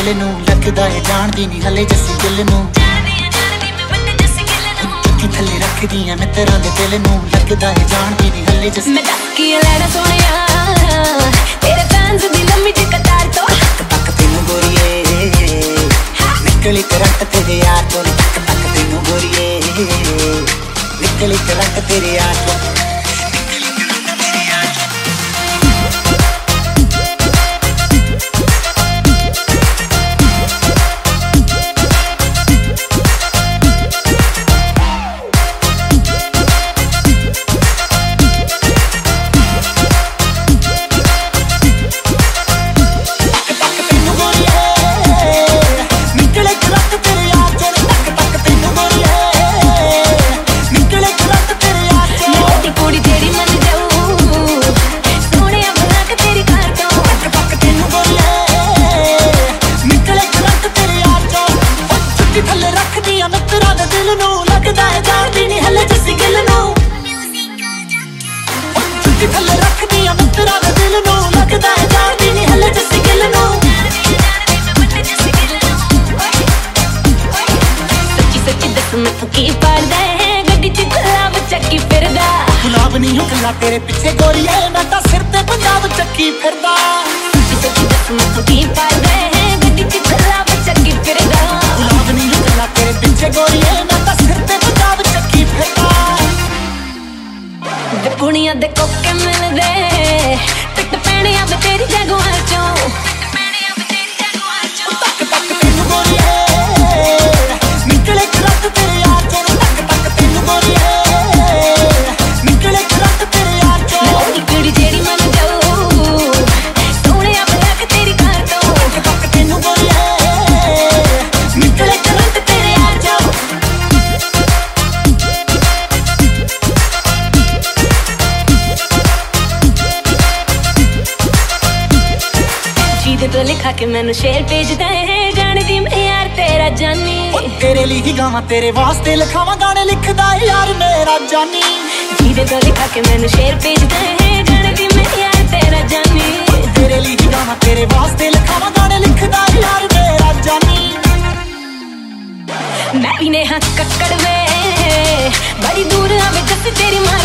दिल नू लगदा है जानदी नहीं हले जस्सी दिल नू चुक्की थल्ले रखदी है मित्रां दे दिल नू लगदा है जानदी नहीं हले जस्सी मैं डक्की लेना सोनिया तेरे फैंस दी लम्मी च कतार तो तक तेनू गोरिए निकली करंट तेरे यार तो तक तेनू गोरिए निकली करंट तेरे यार तो थल्ले रखदी आ मित्रा दे दिल नू लगदा है जानदी नहीं हले जस्सी गिल नू सच्ची सच्ची दस मैं तू की पारदा है गड्डी च गुलाब चक्की फिरदा गुलाब नहीं हूं कल्ला तेरे पीछे गोरिए मैं तां सिर ते पंजाब चक्की फिरदा सच्ची सच्ची दस मैं तू की पारदा है गड्डी च गुलाब चक्की फिरदा गुलाब नहीं हूं कल्ला तेरे पीछे गोरिए मैं तां सिर ते पंजाब चक्की फिरदा दुनिया दे कोके मिलदे टिक पैणिया बे तेरी जगवार चों तक तेनू गोरिए निकले करंट तेरे यार चों तक तेनू गोरिए निकले करंट तेरे यार चों कुड़ी जेड़ी मन जाओ सोहणिया बना के तेरी कार तो तक तेनू गोरिए निकले करंट तेरे यार चों तो लिखा के मैनू शेर भेजदा है जानदी मैं यार तेरा जानी तेरे लिए ही गावां तेरे वास्ते लिखावां गाने लिखदा यार मेरा जानी जीदे तो लिखा के मैनू शेर भेजदा है जानदी मैं यार तेरा जानी तेरे लिए ही गावां तेरे वास्ते लिखावां गाने लिखदा यार मेरा जानी मैं भी ने हाथ कक्कड़ वे बड़ी दूर आवे जस तेरी मां